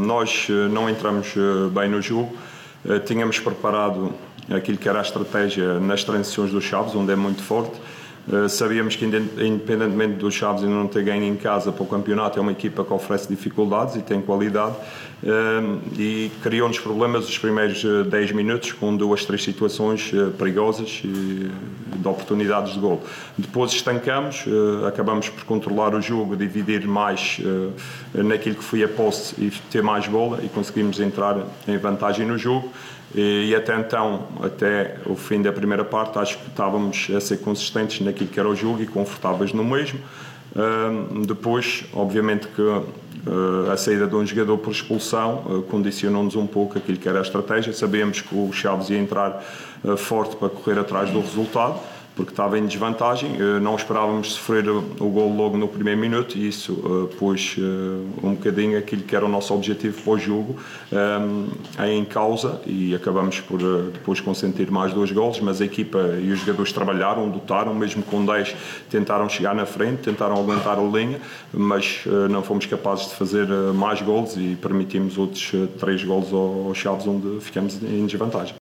Nós não entramos bem no jogo, tínhamos preparado aquilo que era a estratégia nas transições do Chaves, onde é muito forte. Sabíamos que, independentemente do Chaves ainda não ter ganho em casa para o campeonato, é uma equipa que oferece dificuldades e tem qualidade, e criou-nos problemas os primeiros 10 minutos com 2, 3 situações perigosas e de oportunidades de gol. Depois estancamos, acabamos por controlar o jogo, dividir mais naquilo que foi a posse e ter mais bola, e conseguimos entrar em vantagem no jogo. E até então, até o fim da primeira parte, acho que estávamos a ser consistentes naquilo que era o jogo e confortáveis no mesmo. Depois, obviamente que a saída de um jogador por expulsão condicionou-nos um pouco aquilo que era a estratégia. Sabíamos que o Chaves ia entrar forte para correr atrás do resultado, porque estava em desvantagem. Não esperávamos sofrer o gol logo no primeiro minuto, e isso pôs um bocadinho aquilo que era o nosso objetivo para o jogo em causa, e acabamos por depois consentir mais 2 golos, mas a equipa e os jogadores trabalharam, lutaram, mesmo com 10 tentaram chegar na frente, tentaram aguentar a linha, mas não fomos capazes de fazer mais golos e permitimos outros 3 golos ao Chaves, onde ficamos em desvantagem.